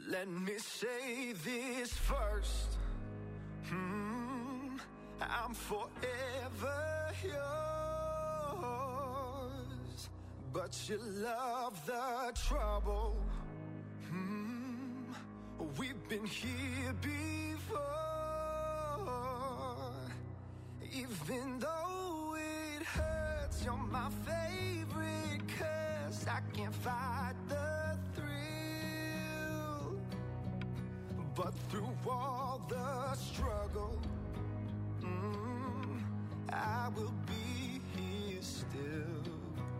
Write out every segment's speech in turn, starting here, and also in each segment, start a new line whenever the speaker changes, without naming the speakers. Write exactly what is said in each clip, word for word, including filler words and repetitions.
Let me say this first. Hmm, I'm forever yours, but you love the trouble. Hmm, we've been here before. Even though it hurts, you're my favorite curse. I can't fight the thrill, but through all the struggle, mm, I will be here still.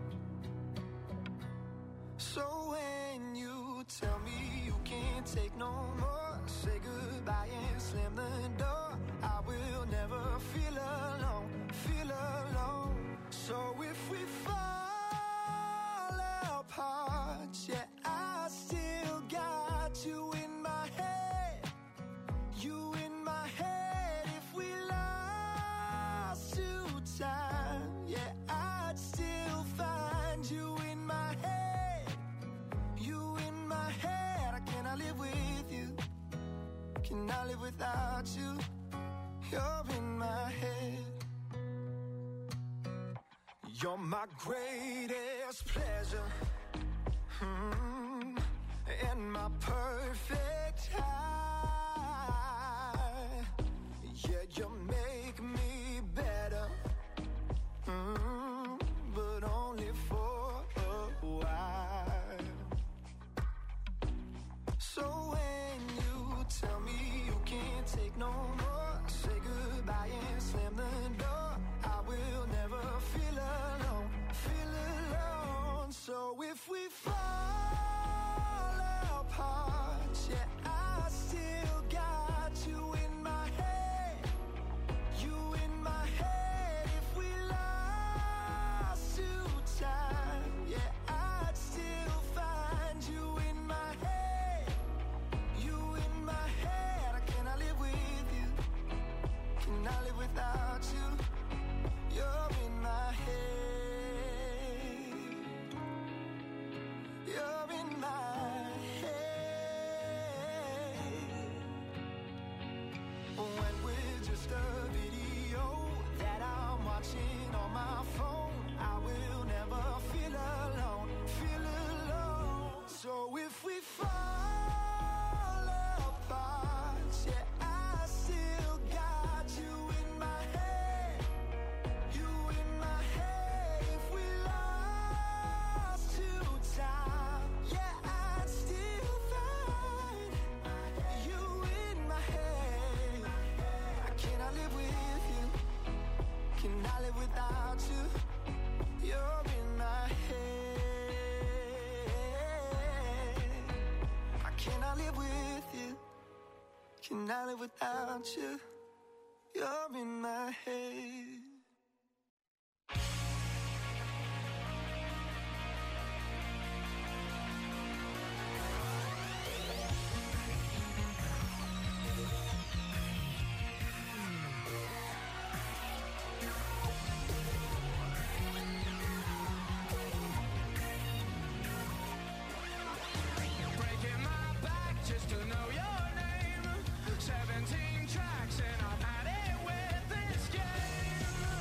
So when you tell me you can't take no more, say goodbye and slam the door. I will never feel alone, feel alone. So if we fall apart, yeah, I still got you in my head, you in my head. If we lost to time, yeah, I'd still find you in my head, you in my head. I cannot live with you, cannot live without you. You're in my head. You're my greatest pleasure, hmm, and my perfect high. Yeah, you make me better, hmm, but only for a while. So when you tell me you can't take no more, say goodbye and slam the door. I will never feel alone, feel alone. So if we fall apart, yeah, I still got you in my head, you in my head. If we lost to time, yeah, I'd still find you in my head, you in my head. I cannot live with you, cannot live without you. You're in my head, you're in my head. When we're just a video that I'm watching on my phone, I will never feel alone, feel alone. So if we fall apart, yeah, I still got you in my head, you in my head. If we lost to time, yeah, I'd still find you in my head. I cannot live with you, cannot live without you. You're in my head. I cannot live with you, cannot live without you. You're in my head.
Breaking my back just to know your name. Seventeen tracks and I've had it with this game.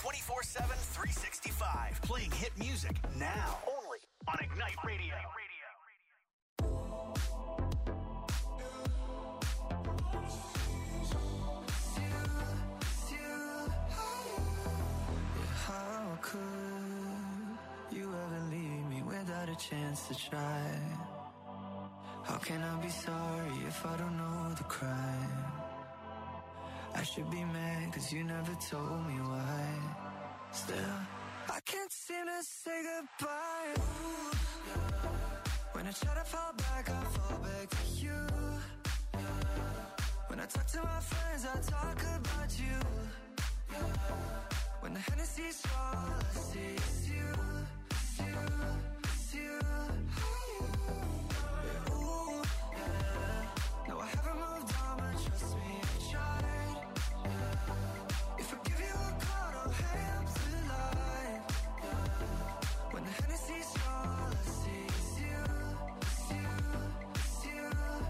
twenty-four seven, three sixty-five. Playing hit music now. Only on Ignite Radio.
How could you ever leave me without a chance to try? How can I be sorry if I don't know the crime? I should be mad cause you never told me why. Still, I can't seem to say goodbye. Ooh, yeah. When I try to fall back, I fall back to you. Yeah. When I talk to my friends, I talk about you. Yeah. When the Hennessy's strong, all I see is you, it's you, it's you, yeah. Ooh, yeah. No, I haven't moved on, but trust me, I tried. Yeah. If I give you a call, don't hang up the line. Yeah. When the Hennessy's strong, all I see is you, it's you, it's you,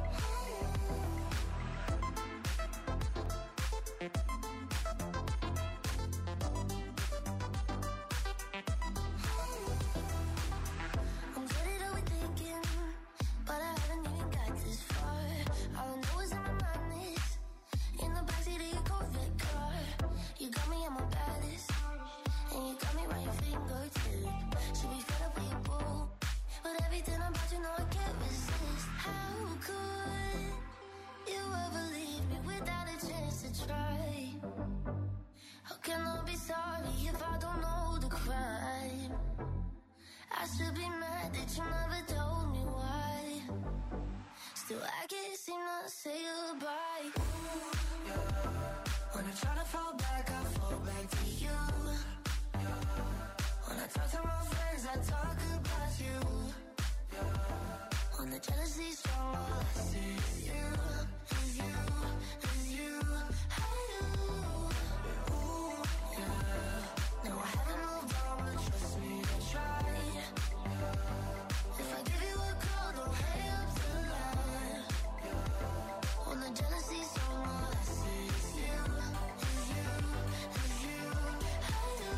I'm good at overthinking, but I haven't even got this far. All I know is in my mind is in the backseat of your Corvette car. You got me at my baddest, and you got me right your fingertip. Should be fed up with your boo, but everything about you know I can't resist. How could you ever leave me without a chance to try? How can I be sorry if I don't know the crime? I should be mad that you never told me why. Still, I can't seem to say goodbye. Ooh, yeah. When I try to fall back, I fall back to you. Yeah. When I talk to my friends, I talk about you. Yeah. When the jealousy's strong, all I see is you, is you, is you. Hey, you. Ooh, yeah. No, I haven't moved on, but trust me, I tried. Yeah. If I give you a call, don't hang up the line. Yeah. When the jealousy's strong, all I see is you, is you, is you. Hey, you.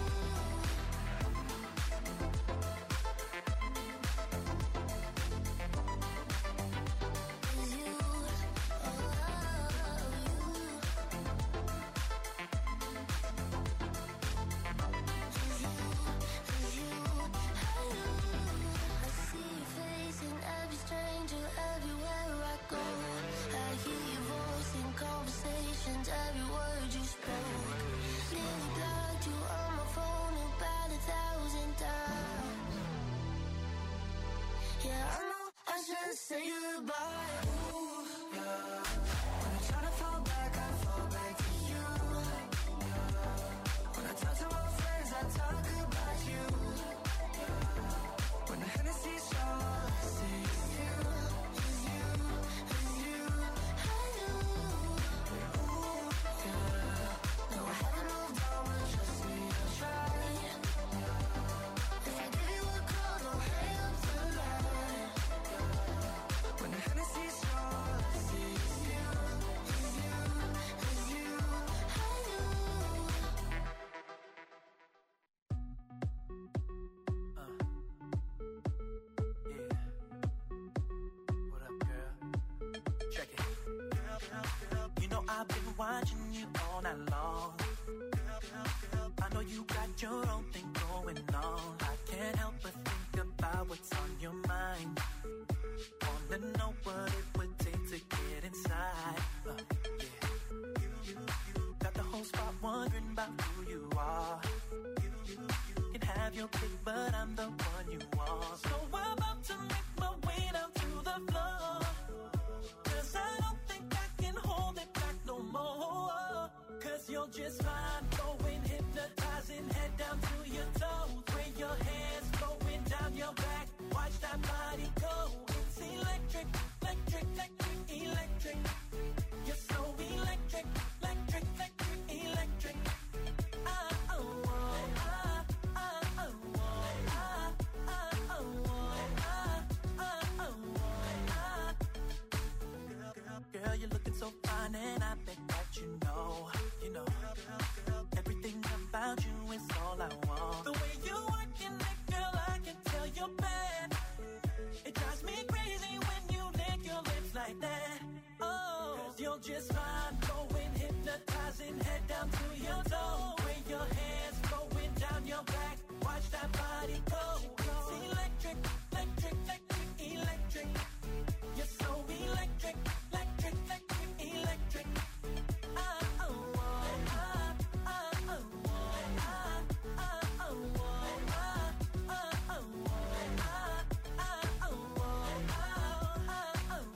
Is you, oh, you. I see your face in every stranger everywhere I go. I hear your voice in conversations, every word you spoke. Nearly blocked you on my phone about a thousand times. Yeah, I know I should say goodbye. Ooh, yeah. When I try to fall back, I fall back to you. When I talk to my friends, I talk about you. When the Hennessy's strong, all I see is you, is you, is you. Hey, you. Ooh, yeah. No, I haven't moved on, but trust me, I tried. If I give you a call, don't hang up the line. When the Hennessy's strong, all I see is you, is you, is you. Hey, you.
What up, girl? Check it. You know I've been watching you all night long. I know you got your own thing going on. I can't help but think about what's on your mind. Wanna know what it would take to get inside. Uh, yeah. Got the whole spot wondering about who you are. Can have your pick, but I'm the one you want. So I'm about to make my way down to the floor. Cause I don't think I can hold it back no more. Cause you're just fine, going hypnotizing, head down to your toes. Where your hands going down your back, watch that body go. It's electric, electric, electric, electric. You're so electric, electric, electric, electric. Ah, oh, oh, ah, ah, oh, oh, ah, ah, oh, oh, ah, ah, oh, oh, ah. Girl, girl, you're looking so fine, and I bet that you know, you know. Every hypnotizing, head down to your toe. With your hands going down your back, watch that body go. It's electric, electric, electric, electric. You're so electric, electric, electric, electric. Ah, oh, oh, ah, ah, oh, oh, ah, ah, oh, oh, ah, ah, oh, oh, ah, ah, oh, oh, ah, ah, oh,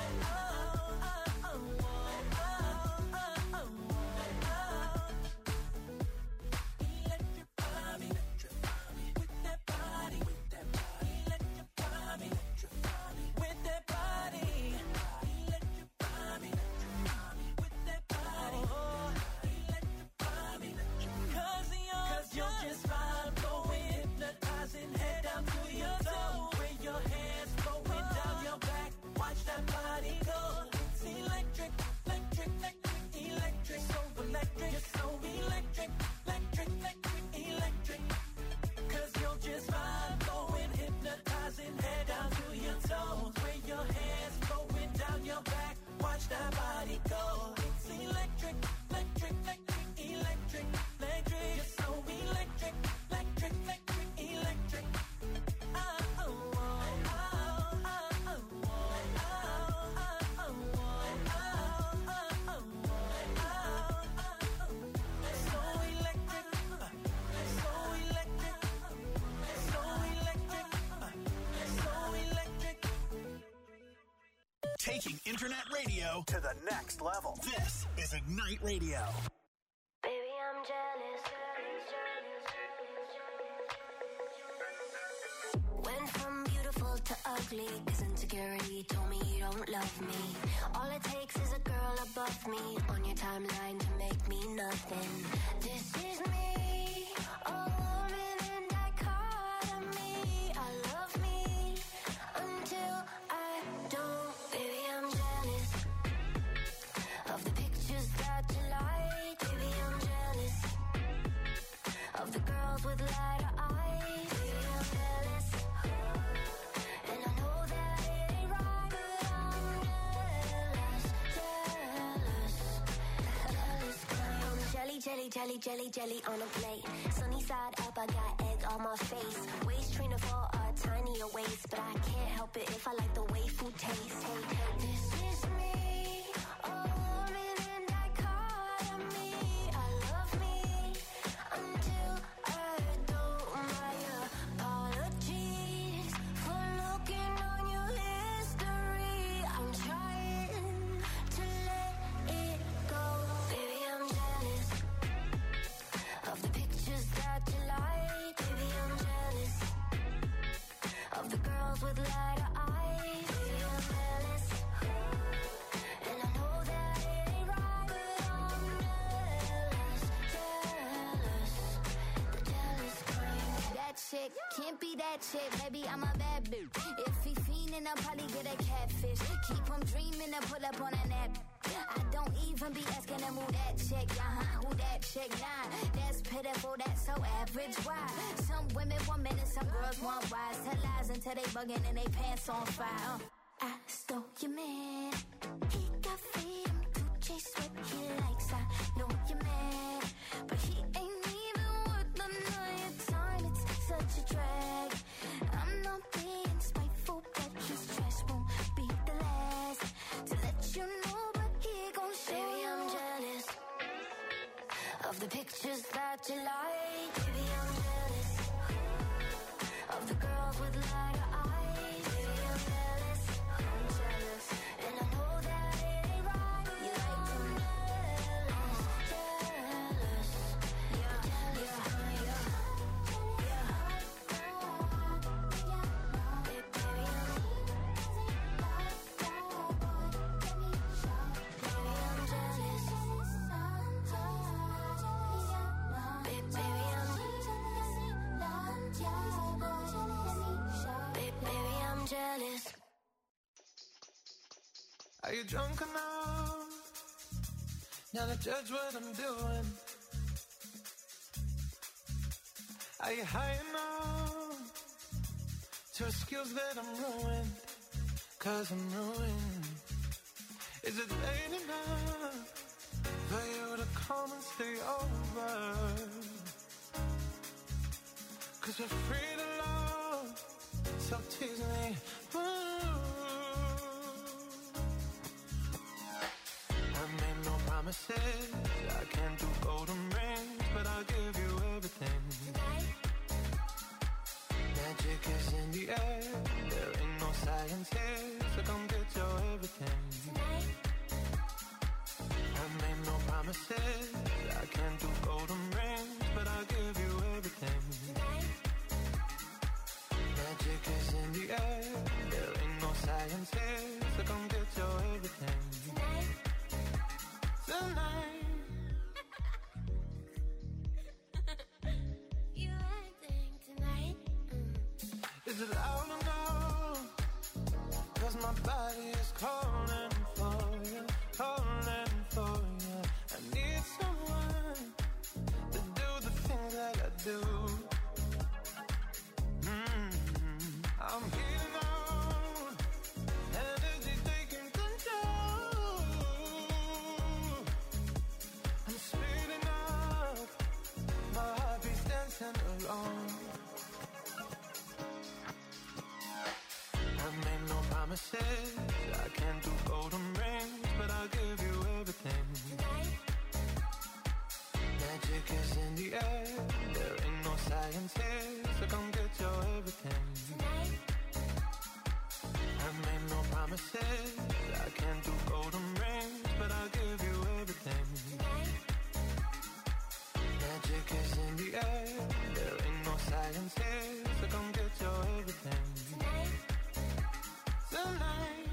Taking internet radio to the next level. This is Ignite Radio.
Baby, I'm jealous. Went from beautiful to ugly, cause insecurity told me you don't love me. All it takes is a girl above me on your timeline to make me nothing. This is me, a woman in dichotomy. I love me until I don't. Baby, I'm jealous of the pictures that you like. Baby, I'm jealous of the girls with lighter eyes. Baby, I'm jealous, and I know that it ain't right, but I'm jealous, jealous, jealous. 'Cause I'm jelly, jelly, jelly, jelly, jelly on a plate. Sunny side up, I got egg on my face. Waist trainer for a tinier waist, but I can't help it if I like the way food tastes. Hey, hey, this is me, a woman in dichotomy. I love me until I don't. My apologies for looking on your history. I'm trying to let it go. Baby, I'm jealous of the pictures that you like. Baby, I'm jealous of the girls with lighter eyes. Baby, I'm jealous, and I know that it ain't right, but I'm jealous, jealous, the jealous kind.
That chick can't be that chick, baby, I'm a bad bitch. If he fiendin', I'll probably get a catfish. Keep him dreamin' and pull up on a nap. I don't even be asking him who that chick, uh-huh, who that chick, nah. That's pitiful, that's so average, why? Some women want men and some girls want wise. Tell lies until they buggin' and they pants on fire. uh. I stole your man, he got freedom to chase what he likes. I know you're mad, but he ain't even worth none of your time. It's such a drag. I'm not being spiteful, but his trash won't be the last to let you know, but he gon' show.
Baby, I'm jealous of the pictures that you like. Baby, I'm jealous of the girls with lighter eyes. Baby, I'm jealous, I'm jealous, and I know that it ain't right. You like them jealous, jealous, yeah, jealous, yeah, yeah. Baby, baby, I'm, baby, I'm jealous. Baby, baby, I'm, baby, baby, I'm jealous.
Are you drunk enough now to judge what I'm doing? Are you high enough to excuse that I'm ruined? Cause I'm ruined. Is it late enough
for you to come and stay over. Cause we're free to love, so tease me. Ooh. I made no promises, I can't do golden rings, but I'll give you everything. Tonight. Magic is in the air, there ain't no science here, so come get your everything. Tonight. I made no promises, I can't do golden rings, but I'll give you everything. Tonight. Magic is in the air, there ain't no science here, so come get your everything. Tonight. Tonight.
You acting tonight? Mm.
Is it loud or no? Cause my body is calling for you, calling for you. I need someone to do the things that I do. Mm-hmm. I'm heating on, energy taking control. I'm speeding up, my heartbeat's dancing along. I made no promises, I can't do golden rings, but I'll give you everything.
Tonight.
Magic is in the air, there ain't no science here, so come get your everything.
Tonight.
I made no promises, I can't do golden rings, but I'll give you everything.
Tonight.
Magic is in the air, there ain't no science here, so come get your everything.
Tonight.
Tonight.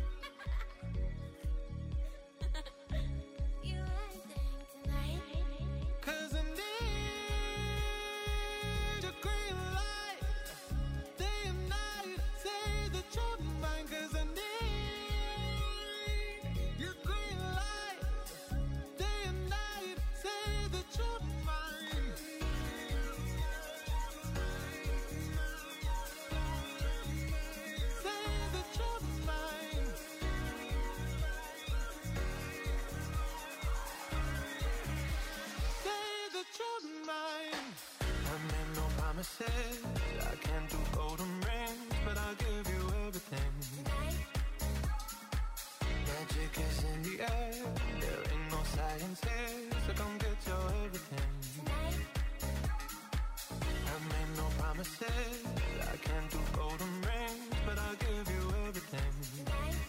You acting tonight?
Cause I need your green light, day and night, say that you're mine. Cause I need your green light, day and night, say that you're mine. Say that you're mine. Say that you're mine. I made no promises, I can't do golden rings, but I'll give you everything.
Tonight.
Magic is in the air, there ain't no science here, so come get your everything.
Tonight.
I made no promises, I can't do golden rings, but I'll give you everything.
Tonight.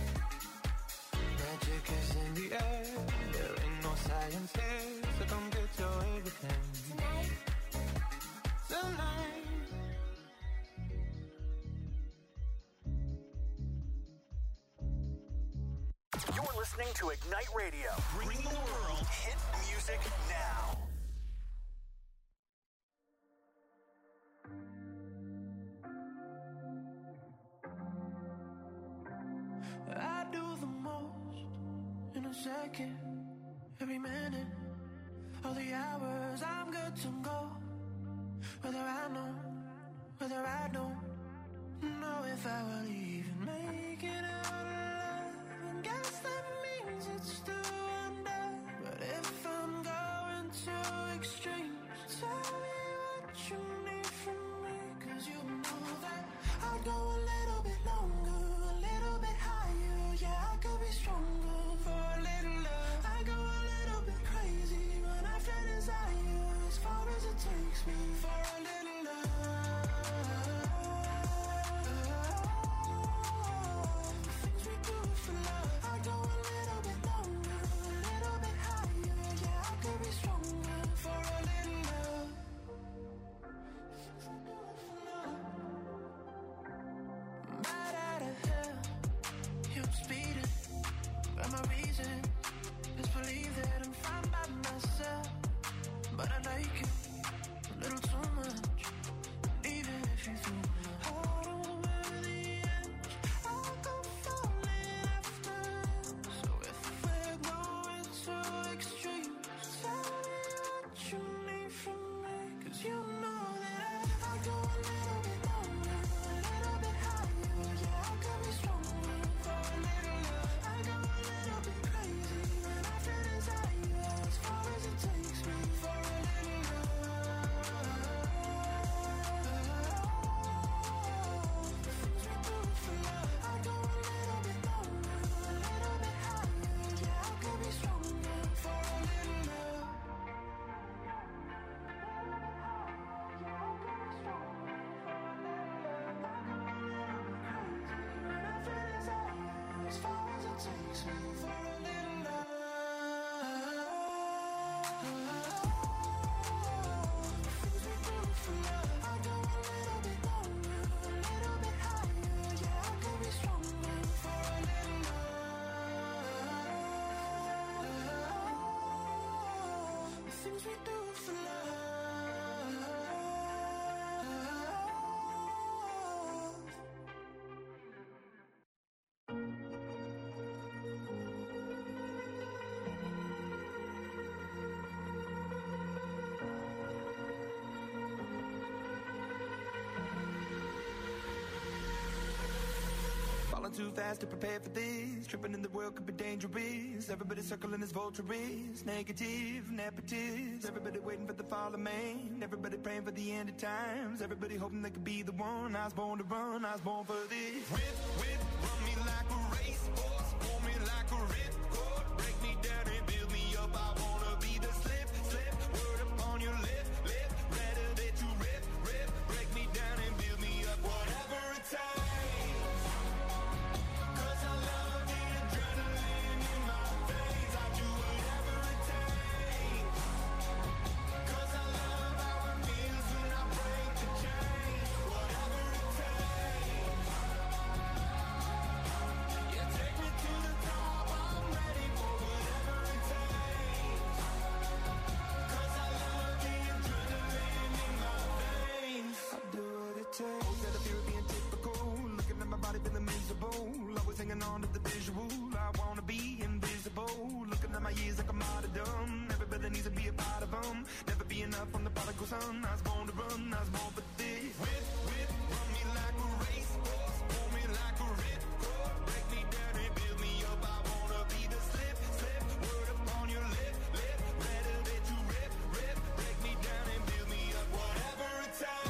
Magic is in the air, there ain't no science here, so come get your everything.
Tonight.
Tonight.
You're listening to Ignite Radio, bringing the world hit music now.
I do the most in a second, every minute of the hours. I'm good to go, whether I know, whether I don't know if I will even make it out alive. And guess that means it's still under. But if I'm going to extremes, tell me what you need from me. Cause you know that I'd go a little bit longer, a little bit higher. Yeah, I could be stronger for a little love. I go a little bit crazy when I feel desire, as far as it takes me for a little love. The things we do for love. I go a little bit longer, a little bit higher. Yeah, I could be stronger for a little love. Right out of hell, yeah, I'm speeding, but my reason is believe that I'm fine by myself. But I like it a little too much. Falling too fast to prepare for this. Tripping in the world could be dangerous. Everybody circling as vultures. Negative, nepotist. Everybody waiting for the fall of man. Everybody praying for the end of times. Everybody hoping they could be the one. I was born to run, I was born for this. Whip, whip, run me like a racehorse. Pull me like a ripcord. Break me down and build me up. I wanna be the slip, slip. Word upon your lip, lip. Rather that you rip, rip. Break me down and build me up. Whatever it takes. Always got a fear of being typical. Looking at my body feeling miserable. Always hanging on to the visual. I wanna be invisible. Looking at my years like a martyrdom. Everybody needs to be a part of them. Never be enough from the prodigal son. I was born to run, I was born for this. Whip, whip, run me like a racehorse. Pull me like a ripcord. Break me down and build me up. I wanna be the slip, slip. Word upon your lip, lip. Rather that you rip, rip. Break me down and build me up. Whatever it takes.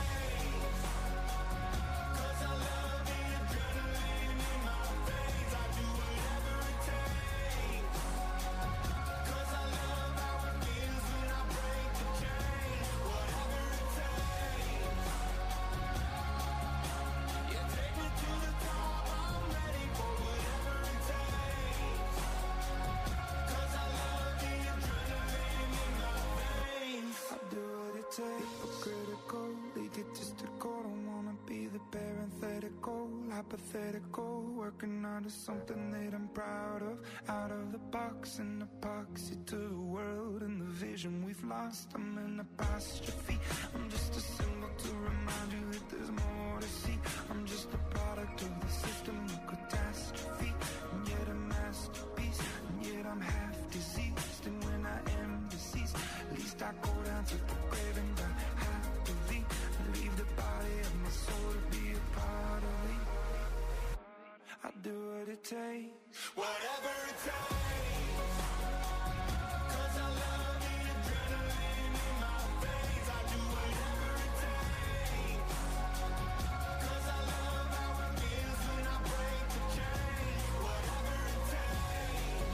Hypocritical, egotistical. Don't wanna be the parenthetical, hypothetical. Working onto something that I'm proud of. Out of the box, an epoxy to the world and the vision we've lost. I'm an apostrophe. I'm just a symbol to remind you that there's more to see. I'm just a product of the system of catastrophe, and yet a masterpiece. And yet I'm half diseased, and when I am deceased, at least I go down to the grave and die happily. Leave the body of my soul to be a part of me. I do what it takes, whatever it takes. Cause I love the adrenaline in my veins. I do whatever it takes. Cause I love how it feels when I break the chains. Whatever it takes.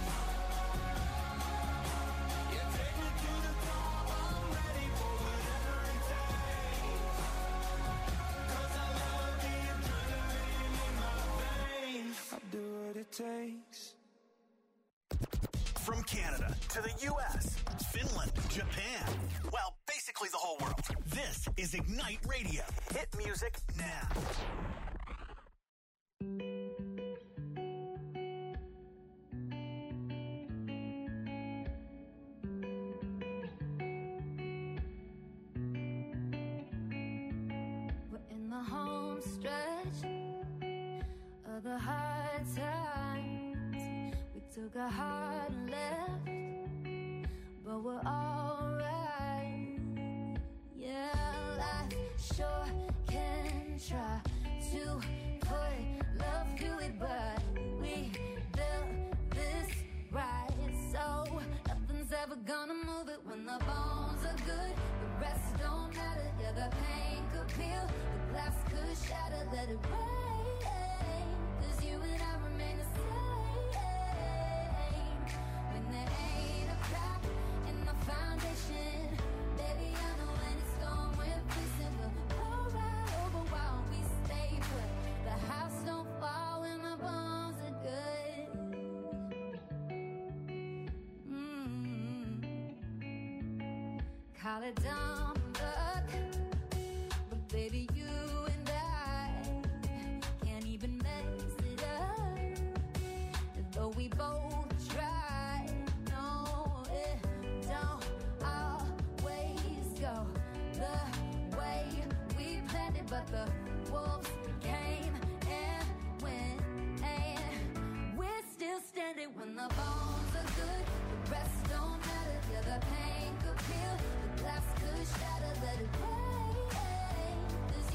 Yeah, take me to the top. I'm ready for whatever it takes. Cause I love the adrenaline in my veins. I do what it takes.
From Canada to the U S, Finland, Japan, well, basically the whole world. This is Ignite Radio. Hit music now.
We're in the home stretch of the hard times. We took a hard left, but we're alright. Yeah, life sure can try to put love through it, but we built this right, so nothing's ever gonna move it. When the bones are good, the rest don't matter. Yeah, the pain could peel, the glass could shatter. Let it rain, cause you and I remain the same. When there ain't a crack in the foundation, baby, I know when it's gone, we're fixing. We'll roll right over while we stay put. The house don't fall when the bones are good. Mm-hmm. Call it dumb luck, but baby, you and I can't even mess it up. Though we both try, no, it don't always go the way we planned it. But the wolves came and went, and we're still standing. When the bones are good, the rest don't matter. Yeah, the pain could peel, the glass could shatter. Let it rain, cause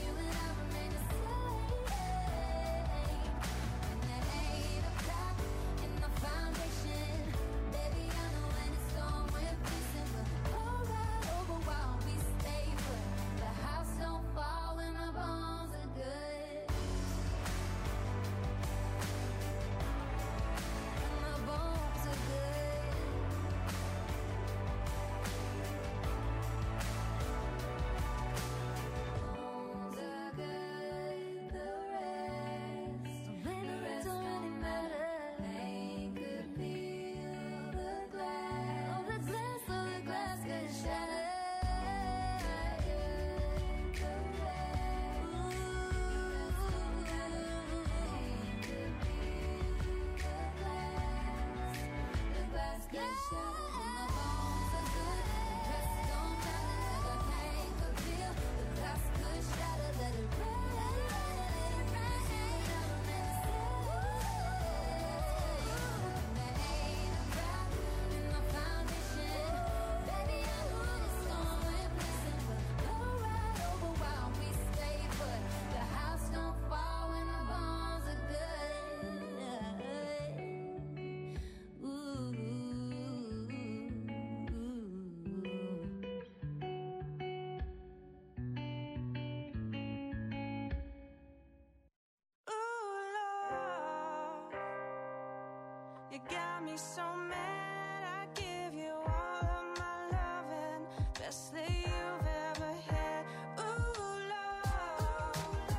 You got me so mad, I give you all of my loving, best that you've ever had. Ooh, Lord.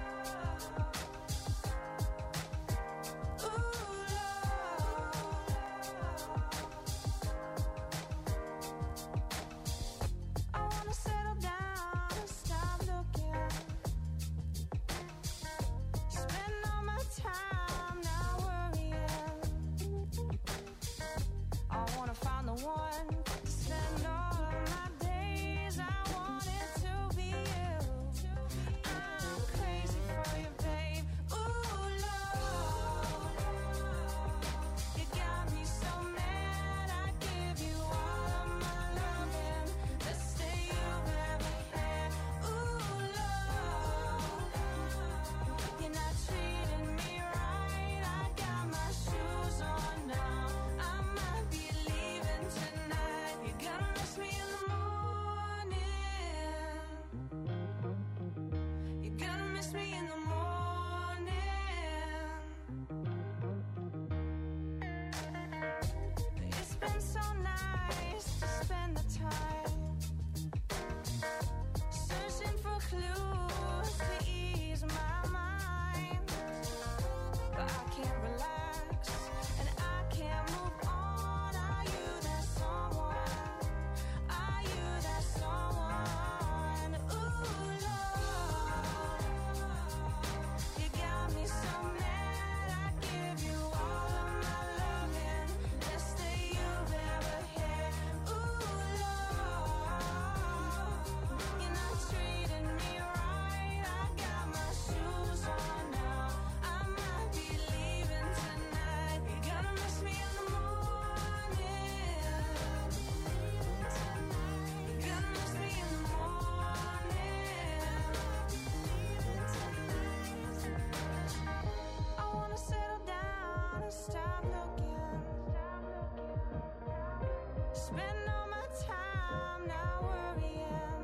Ooh, Lord. I wanna settle down and stop looking. Spend all my time not worrying. I wanna find the one to spend all of my days. I want it to be you. I'm crazy for you, babe. Ooh, Lord. You got me so mad, I give you all of my loving, best that you've ever had. Ooh, Lord. You're not treating me right. I got my shoes on now. I might be leaving tonight. You're gonna miss me in the morning. You're gonna miss me in the morning. It's been so nice to spend the time searching for clues to ease my mind. But I can't relax and I can't move on. Are you that someone? Are you that someone? Ooh, Lord. You got me so mad, I give you all of my loving, best that you've ever had. Ooh, Lord. You're not treating me right. I got my shoes on now. I might be leaving tonight. You're gonna miss me in the morning. You're gonna miss me in the morning. I wanna settle down and stop looking. Spend all my time not worrying.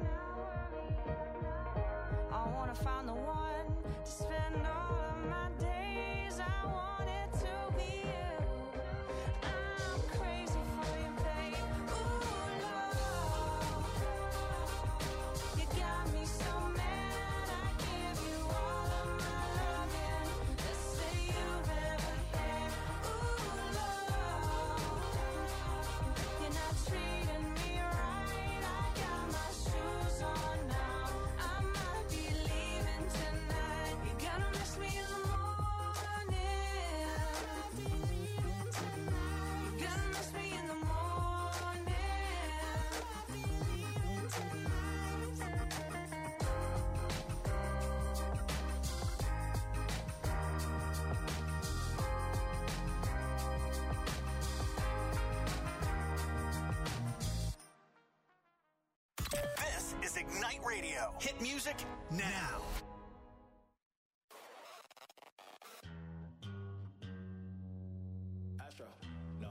I wanna find the one to spend all of my days. I want it to be you. I'm crazy for you, babe. Ooh, Lord. You got me so mad, I give you all of my loving, best that you've ever had. Ooh, Lord. You're not treating me right. I got my shoes on now. I might be leaving tonight. You're gonna miss me in the morning. You're gonna miss me in the
This is Ignite Radio. Hit music now.
Astro, no.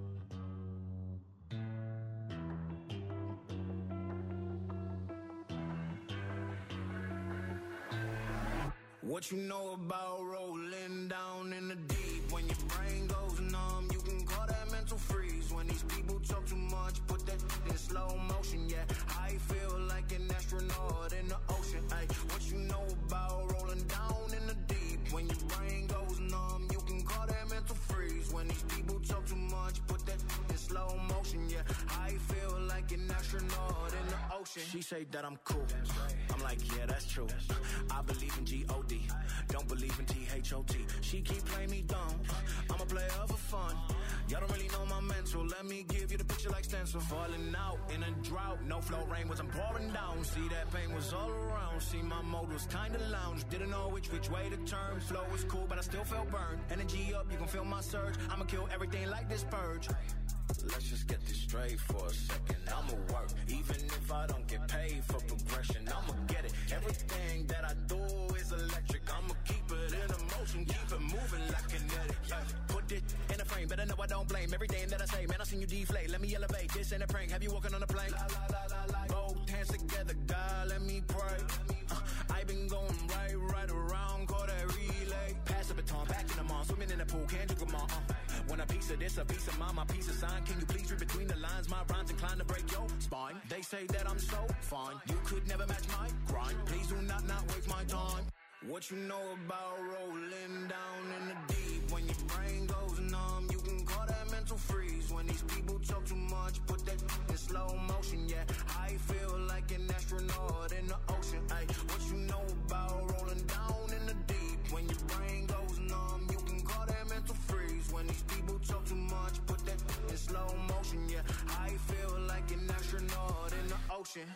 What you know about rolling down in the deep? When your brain goes numb, you can call that mental freeze. When these people talk too much, put that in slow motion, yeah. I feel like an astronaut in the ocean, ay. What you know about rolling down in the deep? When your brain goes numb, you can call that mental freeze. When these people talk too much, put that in slow motion, yeah. I feel like an astronaut in the ocean. She say that I'm cool. I'm like, yeah, that's true. I believe in G O D. Don't believe in T H O T. She keep playing me dumb. I'm a player for fun. Y'all don't really know my mental. Let me give you the picture like stencil. Falling out in a drought. No flow rain wasn't pouring down. See, that pain was all around. See, my mode was kinda lounge. Didn't know which which way to turn. Flow was cool, but I still felt burned. Energy up, you can feel my surge. I'ma kill everything like this purge. Let's just get this straight for a second. I'ma work, even if I don't get paid for progression. I'ma get it. Everything that I do is electric. I'ma keep it in motion, keep it moving like kinetic. Put it in a frame, better know I don't blame everything that I say. Man, I seen you deflate. Let me elevate. This ain't a prank. Have you walking on a plane? La, la, la, la, la. Both hands together, God, let me pray. Uh, I been going right, right around, call that relay. Pass the baton, back in the mall, swimming in the pool, can't drink them all. Uh, when a piece piece of this, a piece of mine, my piece of sign. Can you please read between the lines? My rhymes inclined to break your spine. They say that I'm so fine, you could never match my grind. Please do not not waste my time. What you know about rolling down in the deep? When your brain goes numb, you can call that mental freeze. When these people talk too much, put that in slow motion. Yeah, I feel like an astronaut in the ocean. Ay, what you know about rolling down in the deep? When your brain goes numb, you can call that mental freeze. When these people talk too much, put that in slow motion. Yeah, I feel like an astronaut in the ocean.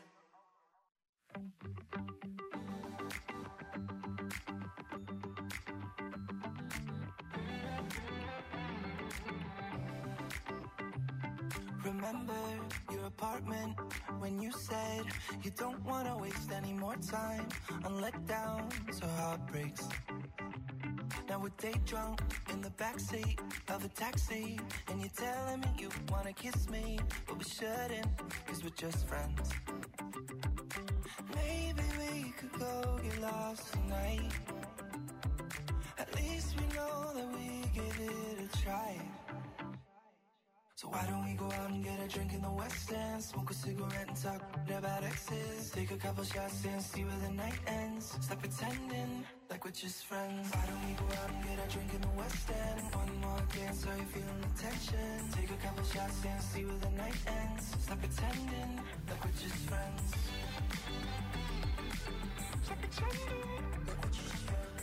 Remember your apartment when you said you don't want to waste any more time on letdowns or heartbreaks. Now we're day drunk in the backseat of a taxi, and you're telling me you want to kiss me, but we shouldn't, cause we're just friends. Maybe we could go get lost tonight. At least we know that we give it a try. So why don't we go out and get a drink in the West End, smoke a cigarette and talk about exes, take a couple shots and see where the night ends. Stop pretending like we're just friends. Why don't we go out and get a drink in the West End, one more dance, are you feeling the tension? Take a couple shots and see where the night ends. Stop pretending like we're just friends. Stop pretending like we're just friends.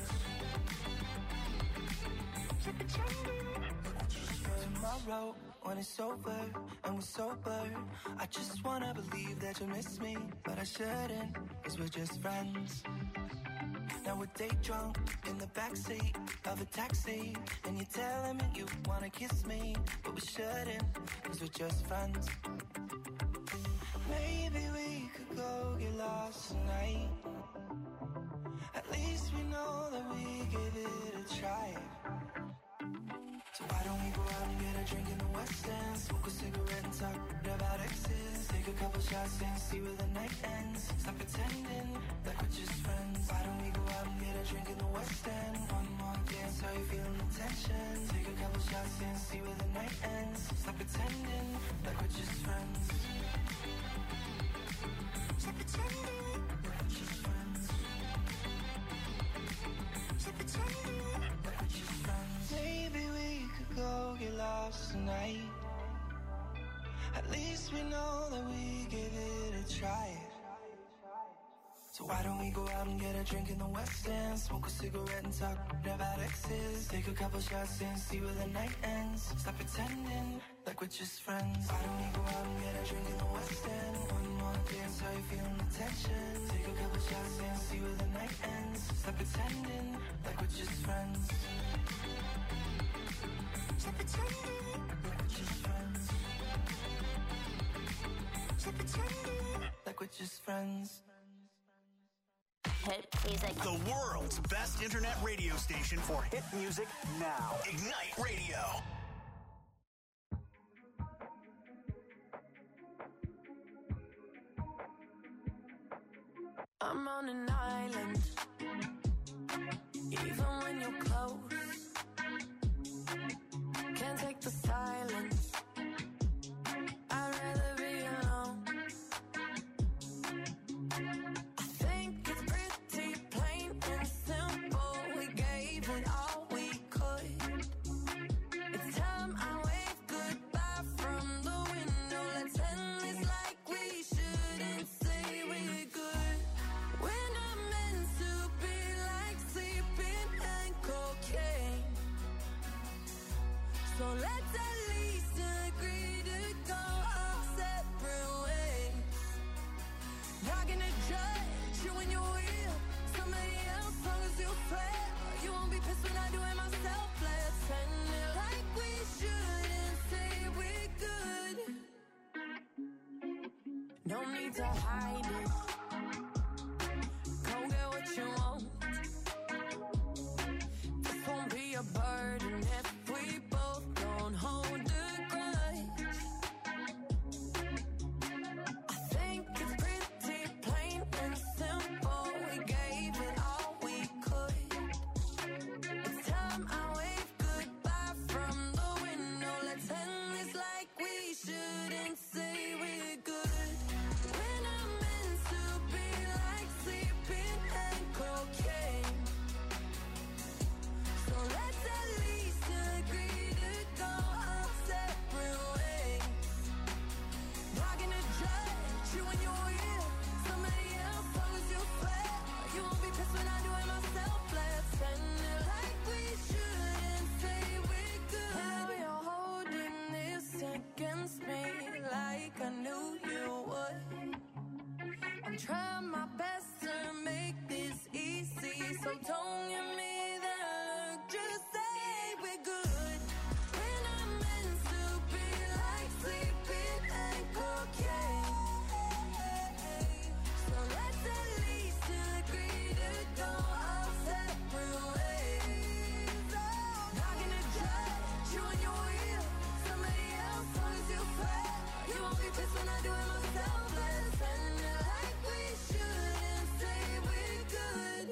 Stop pretending like we're just friends. Tomorrow when it's over and we're sober, I just wanna believe that you miss me, but I shouldn't, cause we're just friends. Now we're day drunk in the backseat of a taxi, and you're telling me you wanna kiss me, but we shouldn't, cause we're just friends. Maybe we could go get lost tonight. At least we know that we give it a try. So why don't we go out and get a drink in the West End, smoke a cigarette and talk about exes, take a couple shots and see where the night ends. Stop pretending like we're just friends. Why don't we go out and get a drink in the West End, one more dance, are you feeling the tension? Take a couple shots and see where the night ends. Stop pretending like we're just friends. Stop pretending like we're just friends. Stop pretending like we're just friends. Maybe we could go get lost tonight. At least we know that we give it a try. So why don't we go out and get a drink in the West End, smoke a cigarette and talk about exes, take a couple shots and see where the night ends. Stop pretending like we're just friends. Why don't we go out and get a drink in the West End, one more dance, are you feeling the tension? Take a couple shots and see where the night ends. Stop pretending like we're just friends. Stop pretending like we're just friends. Stop pretending like we're just friends.
Hit music.
The world's best internet radio station for hit music now. Ignite Radio.
I'm on an island, even when you're close. Can't take the silence, I'd rather be alone. I think it's pretty plain and simple, we gave it all we could. It's time I wave goodbye from the window. Let's end this like we shouldn't say we're good. We're not meant to be like sleeping and cocaine, so let's at least agree to go our separate ways. Not gonna judge you when you're real, somebody else, long as you swear. You won't be pissed when I do it myself. Let's end it like we shouldn't say we're good. No need to hide it, go get what you want. This won't be a burden if we both don't hold a grudge. I think it's pretty plain and simple, we gave it all we could. It's time I wave goodbye from the window. I'm trying my best to make this easy, so don't give me that look, just say we're good. When I'm meant to be like sleeping and cocaine, so let's at least agree to go our separate ways. Oh, not gonna judge you and your wheel, somebody else, long as you swear you won't be pissed when I do it myself. Let's end it like we should and say we're good.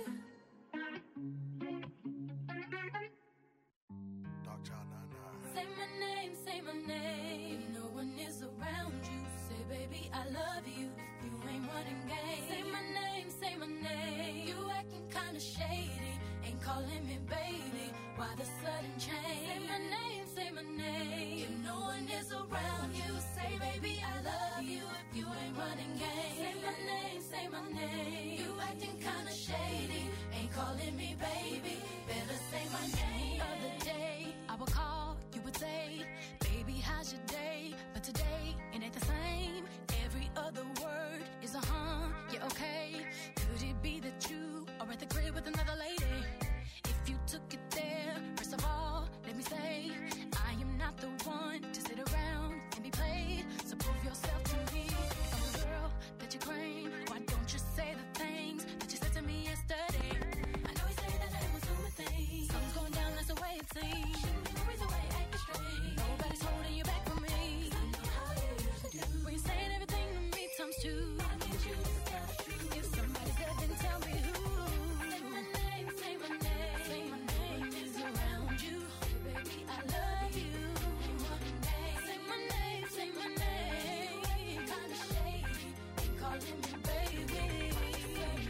Dog Child nine nine.
Say my name, say my name. If no one is around you, say baby I love you. If you ain't running game, say my name, say my name. You acting kinda shady, ain't calling me baby. Why the sudden change? Say my name, say my name. If no one is around you, say baby I love you. If you ain't running game, say my name, say my name. You acting kinda shady, ain't calling me baby. Better say my name. Other day I would call, you would say, baby how's your day? But today it ain't the same. Every other word is a huh, yeah okay. Could it be that you are at the crib with another lady? If you took it there, first of all, let me say, I am not the one to sit around and be played. So prove yourself to me. If I'm the girl that you claim, why don't you say the things that you said to me yesterday? I know you say that I was doing my thing. Something's going down, that's the way it seems. Shouldn't be worried the way I act straight. Nobody's holding you back from me. 'Cause I know how you used to do. When you're saying everything to me times two. I need you to tell the truth. If somebody's there, then tell me who. Say my name, say my name. Say my name is around you. Say baby I love you. Ain't running game. Say my name, say my name. Kinda shady, ain't calling me baby. Say my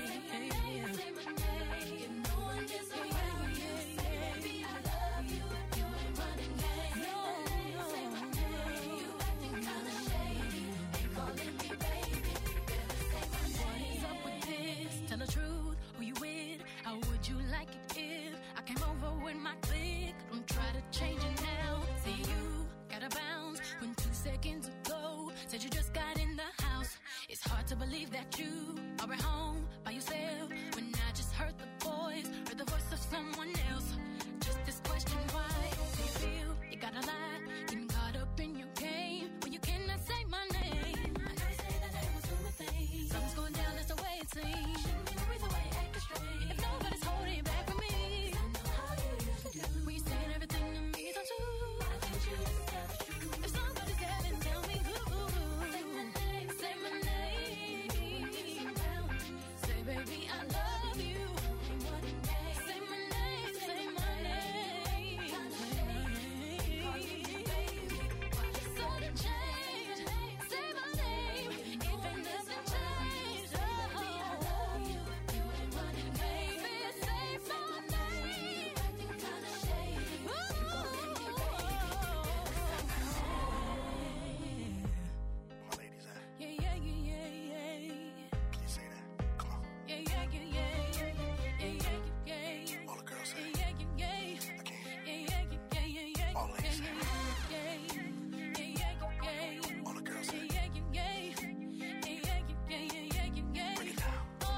name, say my name. If no one is around you, say baby I love you. If you ain't running game, say my name. You acting kinda shady, ain't calling me baby. Better say my name. What's up with this? Tell the truth, who you with? How would you like it if I came over with my clique? Don't try to change it now. Say you gotta bounce when two seconds ago said you just got in the house. It's hard to believe that you are at home by yourself when I just heard the voice, heard the voice of someone else. Just this question, why do you feel you gotta lie? Getting caught up in your game when you cannot say my name. I know you say that I was doing my thing. Something's going down, that's the way it seems. Shouldn't be worried the way I act straight. If nobody's holding you back from me, 'cause I know how you used to do. When you're saying everything to me times two. I need you to tell the truth. If somebody's there, then tell me who. Say my name, say my name. Say baby I love you. Ain't running game. Say my name, say my name. Kinda shady, calling me baby. Why the sudden change? Say my name. Even doesn't change. Oh, I love you. You ain't running game. Say my name. Acting kinda shady. Calling me baby.
My ladies at?
Yeah, yeah, yeah, yeah, yeah.
Can you say that? Come on.
Yeah, yeah, yeah, yeah, yeah, yeah, yeah, yeah, yeah.
All the girls say
Yeah, yeah, yeah, yeah.
I can't.
Yeah, yeah, yeah, yeah, yeah, yeah.
All ladies say
Yeah, yeah, yeah, yeah, yeah.
All the girls say
Yeah, yeah, yeah, yeah. Yeah, yeah, yeah, yeah, yeah, yeah, yeah.
Break it down.
Oh.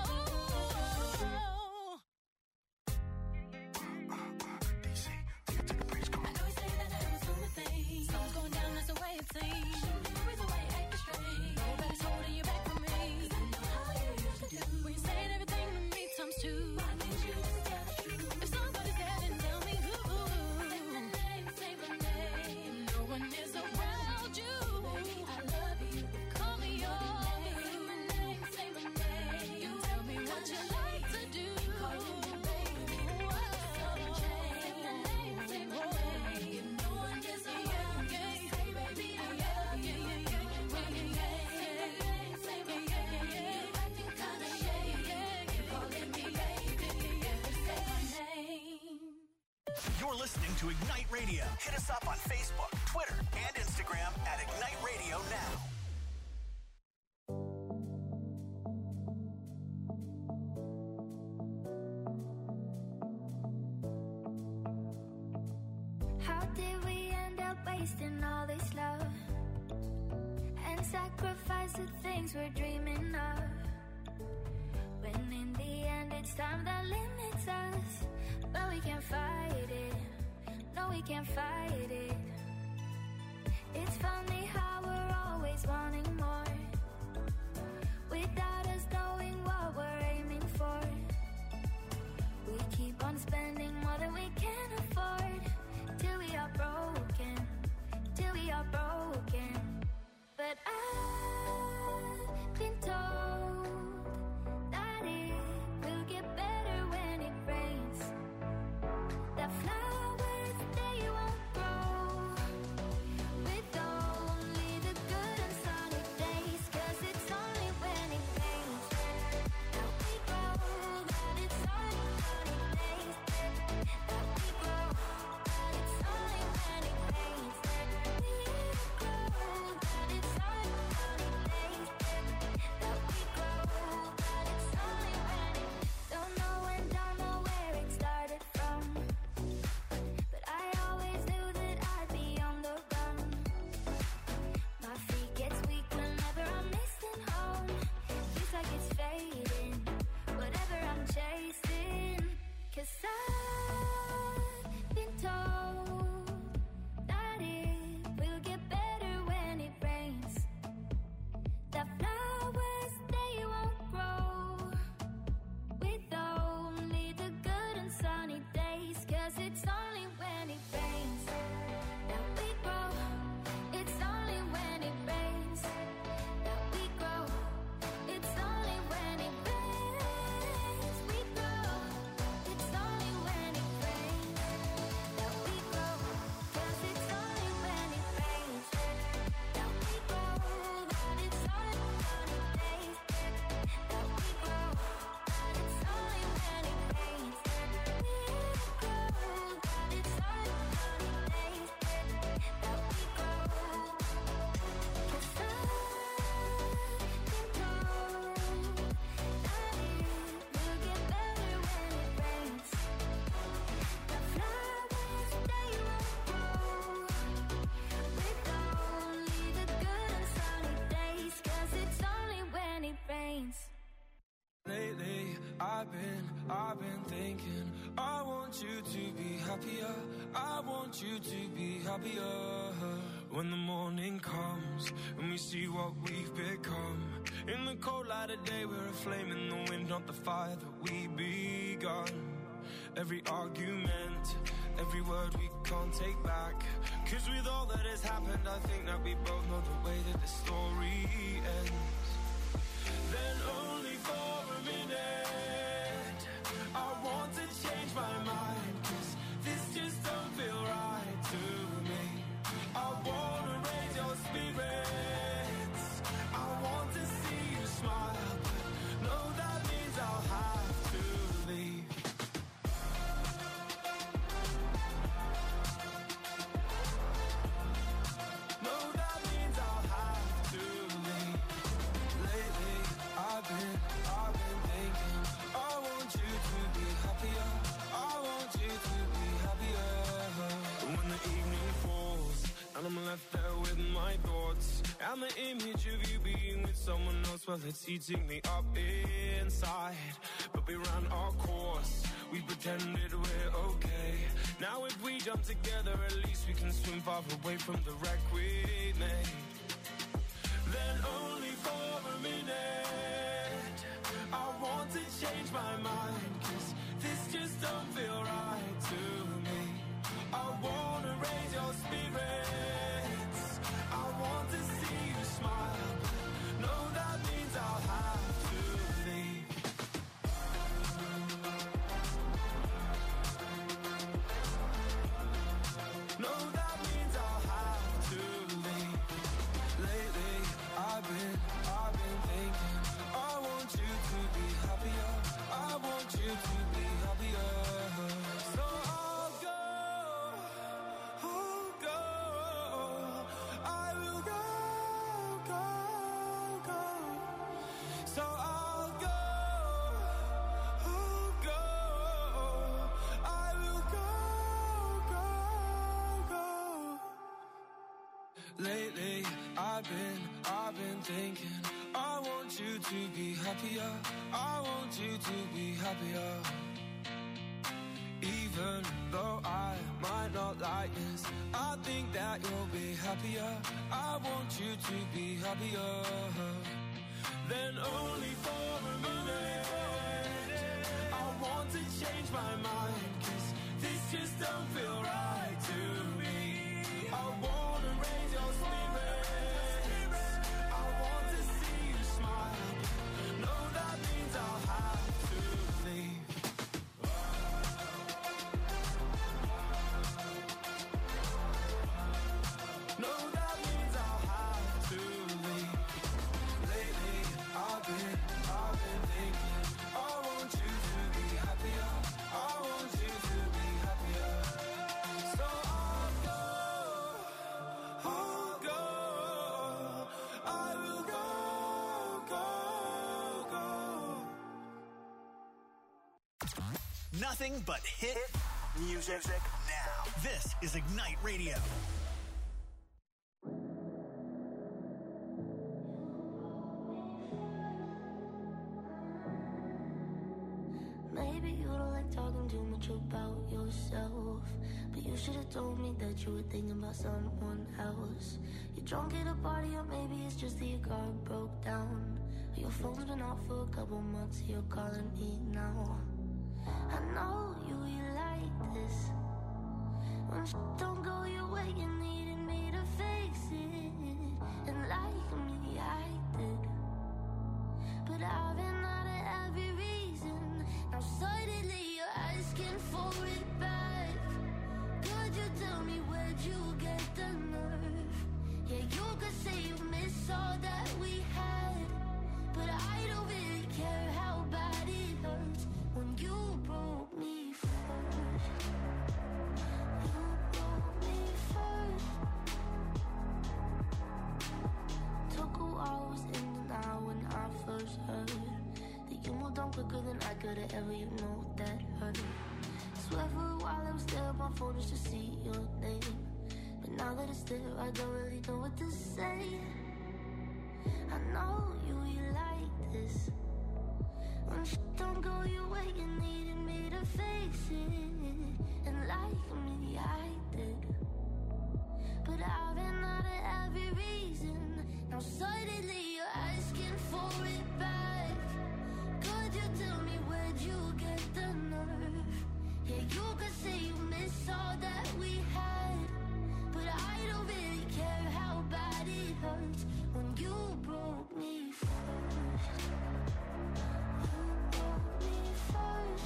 D C, take it to the bridge. Come
I
on.
know you say that I was doing my thing. Something's going down, that's the way it seems. Shouldn't be worried the way I act straight. Nobody's holding you back from me. 'Cause I know how you used to do. When you're saying everything to me times two. I need you to tell the truth. If somebody's there, then tell me who. Say my name, say my name. No one is around you. Baby, I love you. Call me yours. Say my name, say my name. You tell me what you like to do. Calling me baby. Sudden change. Say my name, say my name. If no one is around you, say baby, I love you. You ain't running game. Say my name, say my name. You acting kinda shady. Calling me baby. Better say my name.
You're listening to Ignite Radio. Hit us up on Facebook, Twitter, and Instagram at Ignite Radio Now.
How did we end up wasting all this love? And and sacrifice the things we're dreaming of. When in the end it's time that limits us. But we can't fight it. No, we can't fight it. It's funny how we're always wanting more, without us knowing what we're aiming for. We keep on spending more than we can afford, till we are broken, till we are broken. But I've been told that it will get better when it rains, that flowers, they won't grow with only the good and sunny days. Cause it's only when it rains that we grow, that it's only sunny days that we grow, that it's only when it rains that we grow, that it's only sunny days that we grow, that it's only when it. Don't know when, don't know where it started from, but I always knew that I'd be on the run. My feet gets weak whenever I'm missing home. Feels like it's fading, whatever I'm chasing. Cause I've been told that it will get better when it rains, that flowers, they won't grow with only the good and sunny days. Cause it's only when it rains that we grow. It's only when it rains that we grow. It's only when it rains we grow. It's only when it rains that we grow. Cause it's only when it rains that we grow. That it's only sunny days that we grow. That it's only when it rains that we grow. That it's only sunny days that we grow. Cause I've been told that it will get better when it rains, the flowers, they won't grow with only the good and sunny days. Cause it's only when it rains.
Lately, I've been, I've been thinking, I want you to be happier, I want you to be happier. When the morning comes and we see what we've become, in the cold light of day we're a flame in the wind, not the fire that we begun. Every argument, every word we can't take back, cause with all that has happened I think that we both know the way that the story ends. Then only for a minute I want to change my mind, cause this just don't feel right to me. I wanna raise your spirits, I want to see you smile, but no, that means I'll have to leave. No, that means I'll have to leave. Lately, I've been, I've been thinking, I want you to be happier, I want you to be happier. When the evening falls and I'm left there with my thoughts, and the image of you being with someone else, well, it's eating me up inside. But we ran our course, we pretended we're okay. Now if we jump together, at least we can swim far away from the wreck we made. Then only for a minute I want to change my mind, cause this just don't feel right to me. I wanna raise your spirits, I want to see you smile, but no, that means I'll have to leave. No, that means I'll have to leave. Lately, I've been, I've been thinking, I want you to be happier, I want you to be happier. So I'll go, I'll go, I will go, go, go. So I'll go, I'll go, I will go, go, go. Lately, I've been, I've been thinking, I want you to be happier. I want you to be happier. Even though I might not like this, I think that you'll be happier. I want you to be happier. Then only for a minute, I want to change my mind, 'cause this just don't feel right to me. I wanna raise your spirits, I want to see you smile. No, that means I'll have to leave. No, that means I'll have to leave. Lately, I've been, I've been thinking, I want you to be happier. I want you to be happier. So I'll go, I'll go, I will go, go, go.
Nothing but hit music now. This is Ignite Radio.
Maybe you don't like talking too much about yourself, but you should have told me that you were thinking about someone else. You're drunk at a party, or maybe it's just that your car broke down, or your phone's been out for a couple months, you're calling me now. I know you, you like this. When shit don't go your way, you needed me to fix it, and like me, I did. But I've been out of every reason. Now suddenly you're asking for it back. Could you tell me where'd you get the nerve? Yeah, you could say you miss all that we had, but I don't really care how bad it hurts when you broke me first. You broke me first. Took a while, was in denial when I first heard that you moved on quicker than I could've ever, you know that hurt. Swear for a while I was there on my phone just to see your name, but now that it's there, I don't really know what to say. I know you, you like this. When shit don't go your way, you needed me to fix it, and like me, I did. But I've been out of every reason. Now suddenly you're asking for it back. Could you tell me where'd you get the nerve? Yeah, you could say you miss all that we had, but I don't really care how bad it hurts when you broke me first. You broke me first.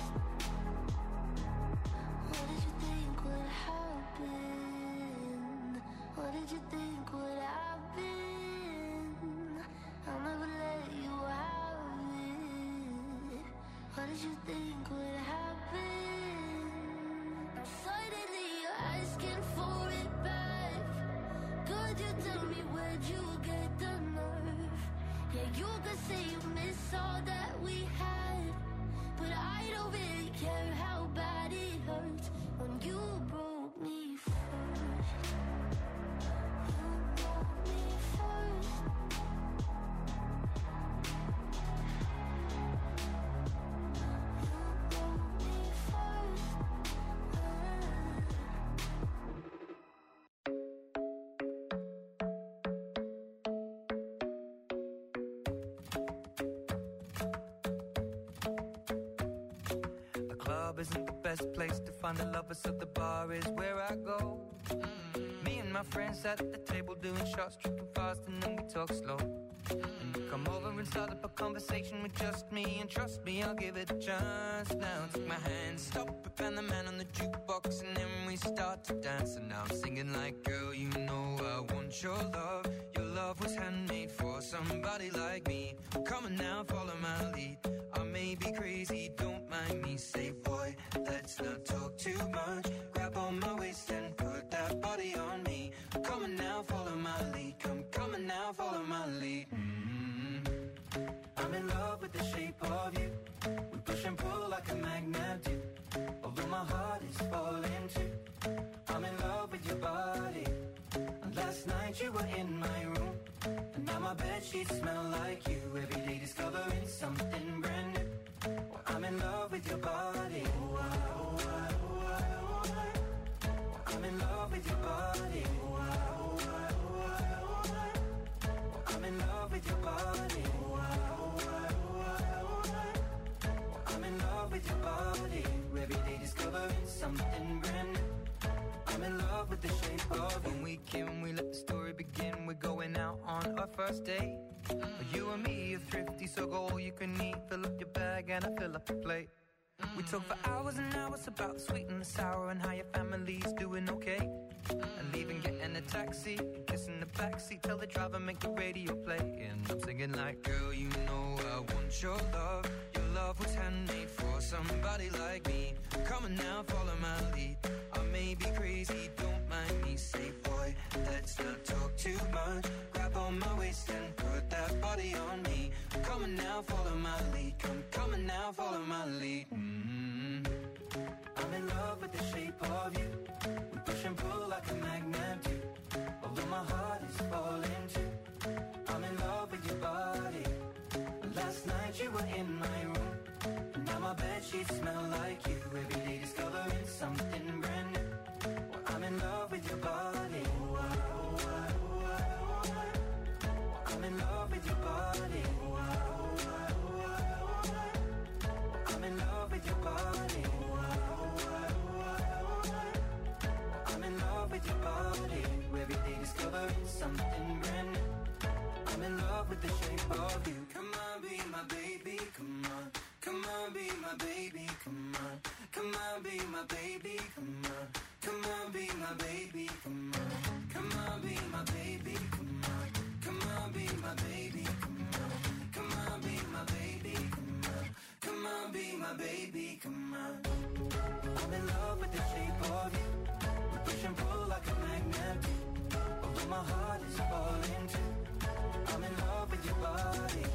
What did you think would happen? What did you think would happen? I'll never let you have it. What did you think would happen? Now suddenly you're asking for it back. Could you tell me where'd you get the nerve? Yeah, you could say you miss all that we had, but I don't really care how bad it hurts when you broke me first. You broke me first. You broke me first.
The club isn't the best place to find a lover, so the bar is where I go. Me and my friends at the table doing shots, tripping fast, and then we talk slow. And you come over and start up a conversation with just me, and trust me, I'll give it a chance. Now take my hand, stop it, and the man on the jukebox, and then we start to dance. And now I'm singing like, girl, you know I want your love. Your love was handmade for somebody like me. Come on now, follow my lead. I may be crazy, don't mind me. Say, boy, let's not talk too much. Grab on my waist and put that body on me. Come on now, follow my lead. Come, come on now, follow my lead. Mm-hmm. I'm in love with the shape of you. We push and pull like a magnet do. Although my heart is falling too. I'm in love with your body. And last night you were in my room. my bedsheets smell like you. Every day discovering something brand new. Well, I'm in love with your body. Oh, I, oh, I, oh, I, oh, I. Well, I'm in love with your body. Oh, I, oh, I, oh, I, oh, I. Well, I'm in love with your body. Oh, I, oh, I, oh, I, oh, I. Well, I'm in love with your body. Every day discovering something brand new. I'm in love with the shape of when we came, we let the story begin. We're going out on our first date. Mm. You and me are thrifty, so go all you can eat. Fill up your bag and I fill up the plate. Mm. We talk for hours and hours about the sweet and the sour and how your family's doing okay. Mm. And even getting a taxi, kissing the backseat, tell the driver make the radio play. And I'm singing like, girl, you know I want your love. Your love was handmade for somebody like me. Come on now, follow my lead. I may be crazy, don't mind me. Say, boy, let's not talk too much. Grab on my waist and put that body on me. Come on now, follow my lead. Come, come on now, follow my lead. Mm-hmm. I'm in love with the shape of you. We push and pull like a magnet do. Although my heart is falling too. I'm in love with your body. Last night you were in my room. And now my bedsheets smell like you. Every day discovering something brand new. Well, I'm in love with your body. Oh, I, oh, I, oh, I, oh, I. Well, I'm in love with your body. Oh, I, oh, I, oh, I, oh, I. Well, I'm in love with your body. Oh, I, oh, I, oh, I, oh, I. Well, I'm in love with your body. Every day discovering something brand new. I'm in love with the shape of you. Come on, be my baby, come on. Come on, be my baby, come on. Come on, be my baby, come on. Come on, be my baby, come on. Come on, be my baby, come on. Come on, be my baby, come on. Come on, be my baby, come on. Come on, be my baby, come on. I'm in love with the shape of you. We push and pull like a magnet do. Although my heart is falling too. I'm in love with your body.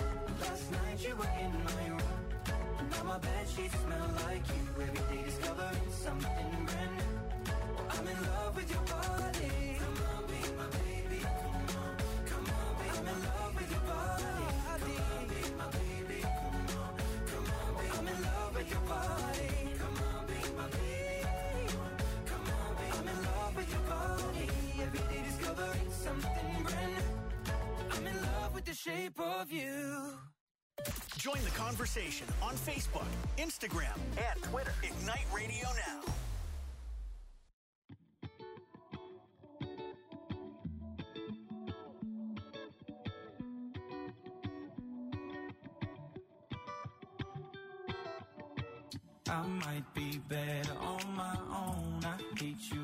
Last night you were in my room. Now my bedsheets smell like you. Every day discovering something brand new. Well, I'm in love with your body. Come on, be my baby. Come on, come on, be I'm in love with your body. Come on, be my baby. Come on, come on, be I'm in love with your body. Come on, be my baby. Come on, be I'm in love with your body. Every day discovering something brand new. I'm in love with the shape of you.
Join the conversation on Facebook, Instagram, and Twitter. Ignite Radio Now.
I might be better on my own. I hate you.